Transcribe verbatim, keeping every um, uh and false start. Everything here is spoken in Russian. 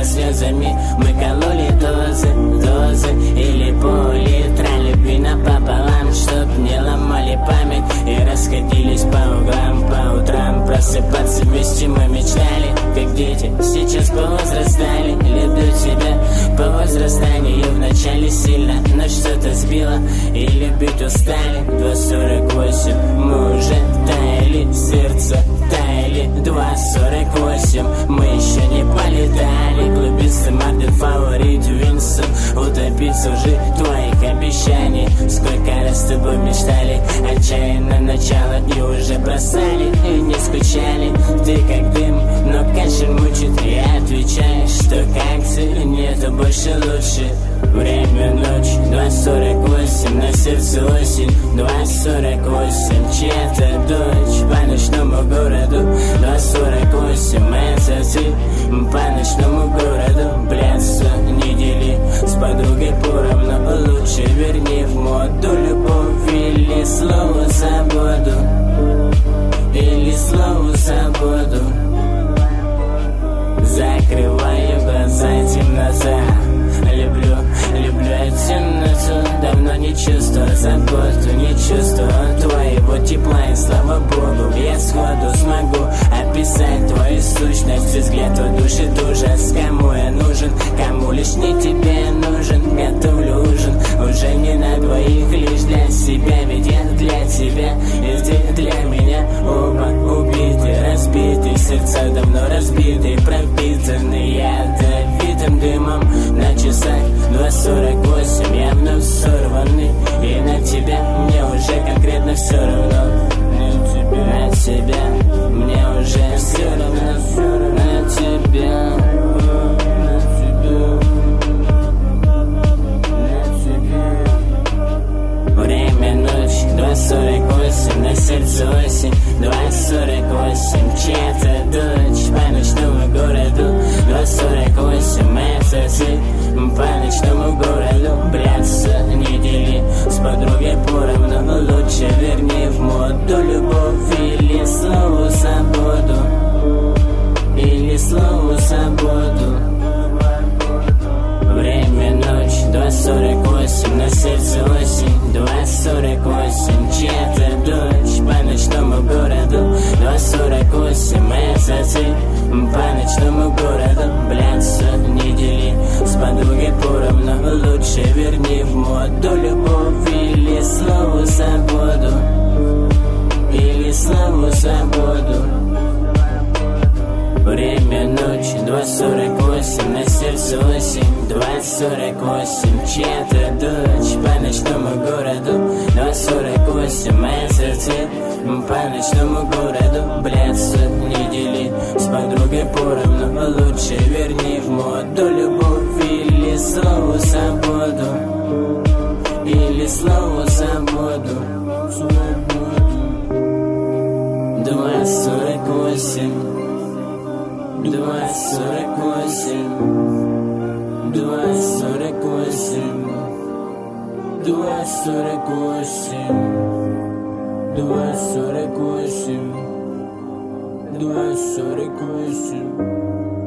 со слезами. Мы кололи дозы, дозы или пол-литра любви напополам, чтоб не ломали память и расходились по углам. По утрам просыпаться вместе мы мечтали, как дети, сейчас повозрастали. Люблю тебя по возрастанию, вначале сильно, но что-то сбило и любить устали. Два сорок восемь, мы уже таяли, сердце таяли. Два сорок восемь, мы еще не полетали. Клубисты, Мартин, фаворит, Винсон, утопиться уже твоих обещаний. Сколько раз с тобой мечтали, отчаянно начало и уже бросали. И не скучали, ты как дым, но кашель мучит. Я отвечаю, что как ты, нету больше лучше. Время ночь, два сорок восемь, на сердце осень. Два сорок восемь, чья-то дочь по ночному городу. Два сорок восемь, это ты по ночному городу. Блядство, не дели с подругой поровну. Лучше верни в моду любовь или слово свободу. Или слово свободу. Закрываю глаза, темнота. Люблю, люблю темноту. Давно не чувствую заботу, не чувствую твоего тепла. И слава Богу, я сходу смогу описать твою сущность. Взгляд твой душит ужас. Кому я нужен, кому лишь не тебе нужен. Готовлю ужин, уже не на двоих, лишь для себя. Ведь я для тебя, и ты для меня. Оба убиты, разбиты, сердца давно разбиты, пропитаны ядовитым дымом. На часах два сорок восемь, я вновь сорванный. И на тебя мне уже конкретно все равно. На тебя мне уже все равно. На тебя, на тебя, на тебя. Время ночь, два сорок восемь, на сердце осень. Два сорок восемь, чья-то дочь по ночному городу. Два сорок восемь, это ты по ночному городу. Блядство, не дели с подругой поровну. Лучше верни в моду любовь или слово свободу. Или слово свободу. Время ночь, два сорок восемь, на сердце осень. Два сорок восемь, чья-то дочь по ночному городу. Два сорок восемь, это ты по ночному городу. Блядство, не дели с подругой поровну. Лучше верни в моду любовь или слово свободу. Или слово свободу. Время ночь, два сорок восемь, на сердце осень. Два сорок восемь, чья-то дочь по ночному городу. Два сорок восемь, это ты по ночному городу. Блядство, не дели с подругой поровну. Лучше верни в моду любовь или слово свободу. Или слово свободу. Два сорок восемь. Два сорок восемь, два сорок восемь, два сорок восемь, два сорок восемь, два сорок восемь.